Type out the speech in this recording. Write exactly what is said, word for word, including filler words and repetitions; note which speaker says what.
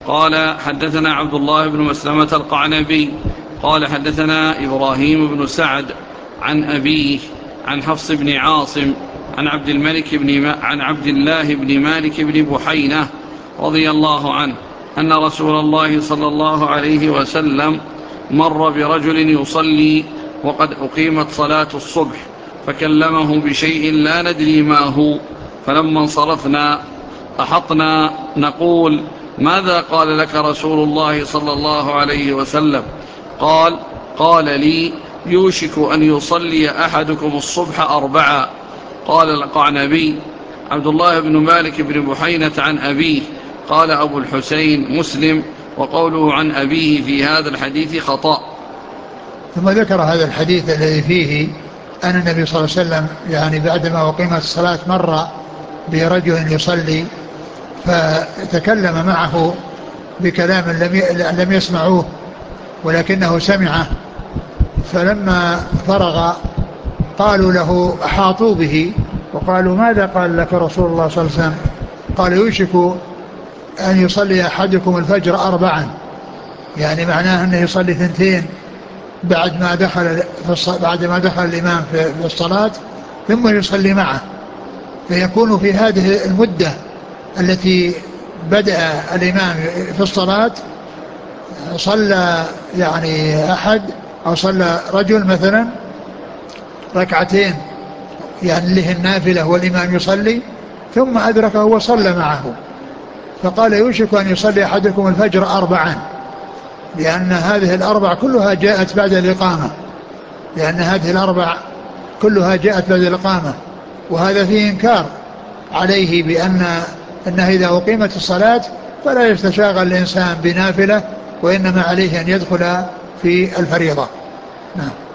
Speaker 1: قال حدثنا عبد الله بن مسلمة القعنبي قال حدثنا إبراهيم بن سعد عن أبيه عن حفص بن عاصم عن عبد الملك بن عن عبد الله بن مالك بن بحينة رضي الله عنه أن رسول الله صلى الله عليه وسلم مر برجل يصلي وقد أقيمت صلاة الصبح فكلمه بشيء لا ندري ما هو، فلما انصرفنا أحطنا نقول: ماذا قال لك رسول الله صلى الله عليه وسلم؟ قال: قال لي: يوشك أن يصلي أحدكم الصبح أربعا. قال القعنبي: عبد الله بن مالك بن بحينة عن أبيه. قال أبو الحسين مسلم: وقوله عن أبيه في هذا الحديث خطأ.
Speaker 2: ثم ذكر هذا الحديث الذي فيه أن النبي صلى الله عليه وسلم يعني بعدما أقيمت الصلاة مر برجل يصلي فتكلم معه بكلام لم يسمعوه ولكنه سمعه، فلما فرغ قالوا له أحاطوا به وقالوا: ماذا قال لك رسول الله صلى الله عليه وسلم؟ قال: يوشك أن يصلي أحدكم الفجر أربعا، يعني معناه أنه يصلي ثنتين بعد ما دخل في بعد ما دخل الإمام في الصلاة ثم يصلي معه، فيكون في هذه المدة التي بدأ الإمام في الصلاة صلى يعني أحد أو صلى رجل مثلا ركعتين يعني اللي هي النافلة والإمام يصلي، ثم أدركه وصلى معه، فقال: يوشك أن يصلي أحدكم الفجر أربعا، لأن هذه الأربع كلها جاءت بعد الإقامة، لأن هذه الأربع كلها جاءت بعد الإقامة، وهذا فيه إنكار عليه بأن أنه إذا أقيمت الصلاة فلا يستشاغل الإنسان بنافلة، وإنما عليه أن يدخل في الفريضة. نعم.